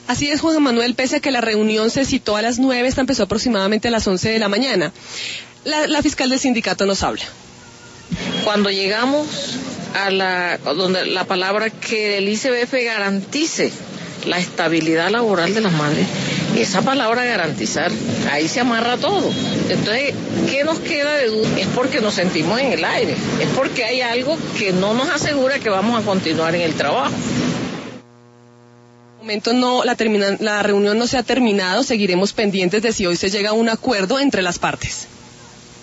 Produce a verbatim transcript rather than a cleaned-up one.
Así es, Juan Manuel, pese a que la reunión se citó a las nueve, esta empezó aproximadamente a las once de la mañana. La, la fiscal del sindicato nos habla. Cuando llegamos a la, donde la palabra que el I C B F garantice la estabilidad laboral de las madres, esa palabra garantizar, ahí se amarra todo. Entonces, ¿qué nos queda de duda? Es porque nos sentimos en el aire, es porque hay algo que no nos asegura que vamos a continuar en el trabajo. De momento no, la, termina, la reunión no se ha terminado, seguiremos pendientes de si hoy se llega a un acuerdo entre las partes.